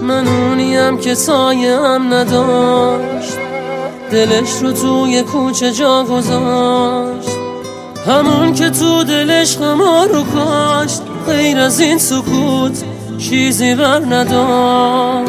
من اونیم که سایه هم نداشت، دلش رو توی کوچه جا گذاشت، همون که تو دلش غما رو کاشت، غیر از این سکوت چیزی بر نداشت.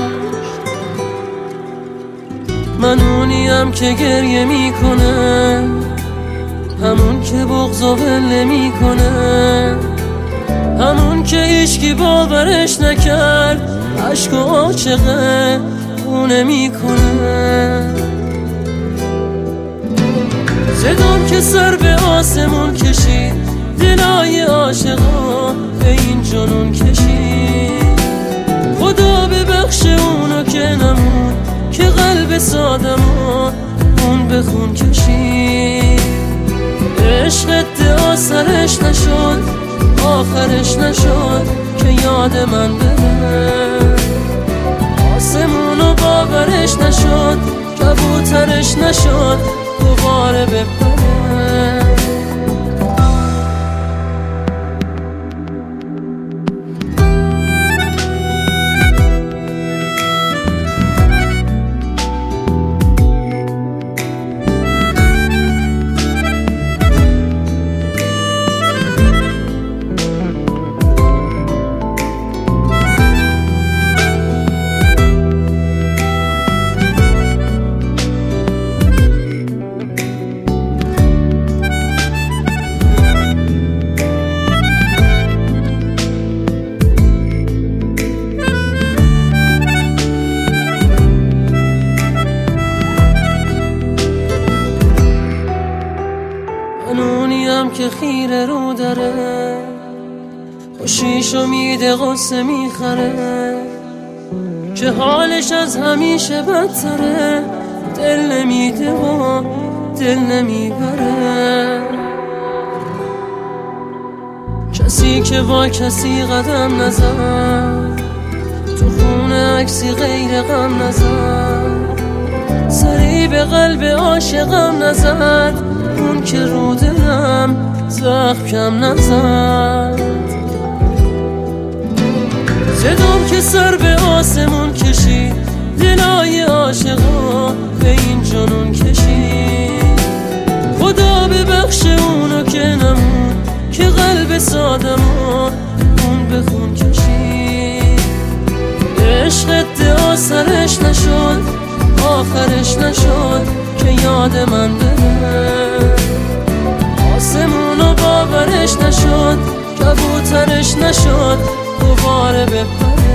من اونیم که گریه میکنه، همون که بغض و ول نمیکنه، همون که هیچکی باورش نکرد، عشق و عاشقه خونه میکنه. صدام که سر به آسمون کشید، دلای عاشقا به این جنون کشید. خدا ببخش اونو که نمون، که قلب سادمو اون به خون کشید. عشق ادعا سرش نشد، آخرش نشد که یاد من بره. آسمونو باورش نشد، کبوترش نشد دوباره بپره. اونیم که خیره رو داره، خوشیشو میده غصه میخره، که حالش از همیشه بدتره، دل نمیده و دل نمیبره. کسی که با کسی قدم نزد، تو خونه عکسی غیر غم نزد، سری به قلب عاشقم نزد، اون که رو دلم زخم کم نزد. صدام که سر به آسمون کشید، دلای عاشقا به این جنون کشید. خدا ببخش اونو که نمون، که قلب سادمو اون به خون کشید. عشق ادعا سرش نشد، آخرش نشد که یاد من بره. آسمونو باورش نشد، کبوترش نشد دوباره بپره.